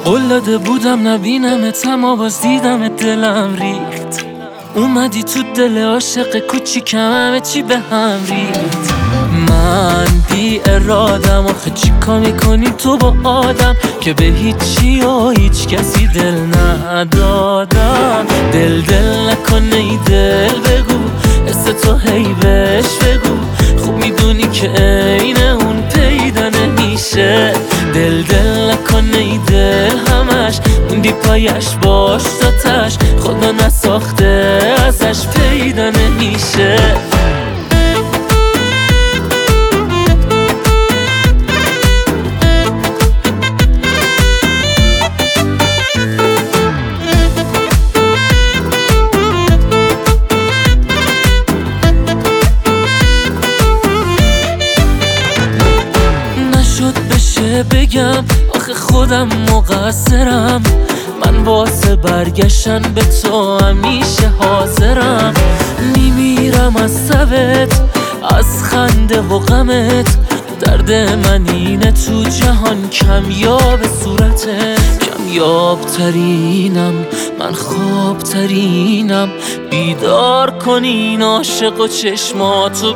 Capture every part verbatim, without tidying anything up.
قول داده بودم نبینمت اما باز دیدمت دلم ریخت. اومدی تو دل عاشق کوچیکم همه چی به هم ریخت. من بی ارادم آخه چیکار میکنی تو با آدم که به هیچی و هیچ کسی دل ندادم. دل دل نکنه ای دل بگو حس تو هی بهش بگو. خوب میدونی که عین اون پیدا نمیشه. دل دل نکنه ای دل همش موندی پایش باش تاتش خدا نساخته ازش پیدا نمیشه. بگم آخه خودم مقصرم. من واسه برگشتن به تو همیشه حاضرم. میمیرم از سبت از خنده و غمت. درد من اینه تو جهان کمیاب صورته. کمیاب ترینم من خواب ترینم. بیدار کنین عاشق و چشماتو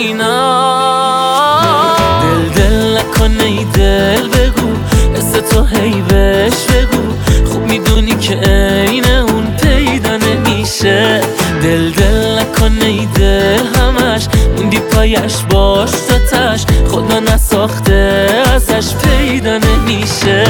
ببینم. دل دل نکنه ای دل بگو حس تو هی بهش بگو. خوب میدونی که عین اون پیدا نمیشه. دل دل نکنه ای دل همش موندی پایش باش تاتش خدا نساخته ازش پیدا نمیشه.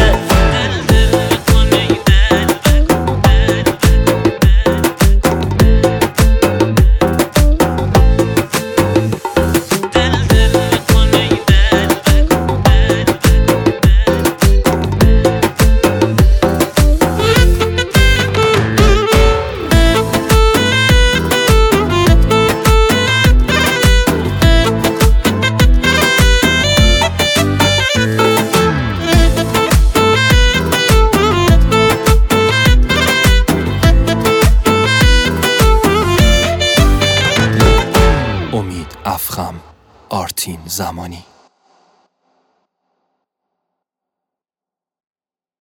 امید افخم، آرتین زمانی.